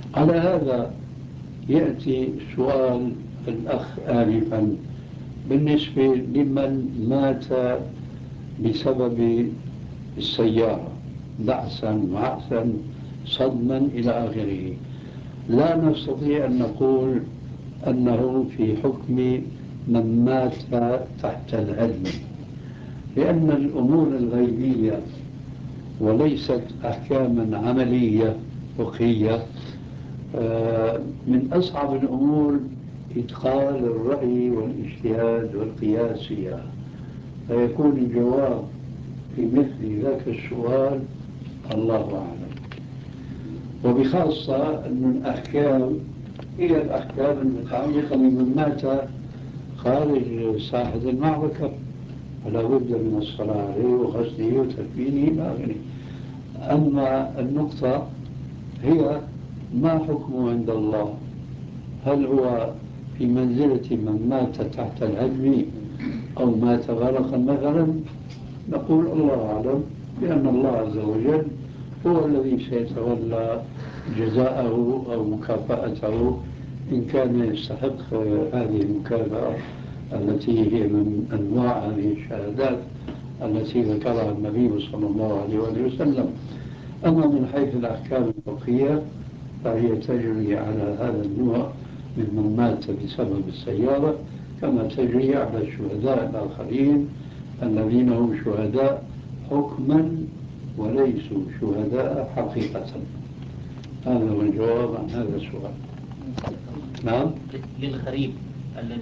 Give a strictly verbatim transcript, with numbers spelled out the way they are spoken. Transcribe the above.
على هذا يأتي سؤال الأخ آنفا بالنسبة لمن مات بسبب السيارة، دعسا وعكسا صدما إلى آخره. لا نستطيع أن نقول أنه في حكم من مات تحت العلم، لأن الأمور الغيبية وليست أحكاما عملية فقهية من أصعب الأمور إدخال الرأي والاجتهاد والقياس فيها، فيكون الجواب في مثل ذاك السؤال الله أعلم. وبخاصة أن الأحكام هي الأحكام المتعلقة بمن مات خارج ساحة المعركة، فلا بد من الصلاة عليه وغسله وتكفينه إلى آخره. أما النقطة هي ما حكمه عند الله؟ هل هو في منزلة من مات تحت الهدم أو مات غرقا مثلا؟ نقول الله أعلم، لأن الله عز وجل هو الذي سيتولى جزاءه أو مكافأته إن كان يستحق هذه المكافأة التي هي من أنواع هذه الشهادات التي ذكرها النبي صلى الله عليه وسلم. أما من حيث الأحكام الفقهية فهي تجري على هذا النوع ممن مات بسبب السيارة كما تجري على الشهداء الآخرين الذين هم شهداء حكما وليسوا شهداء حقيقة. هذا هو الجواب عن هذا السؤال. نعم. للغريب الذي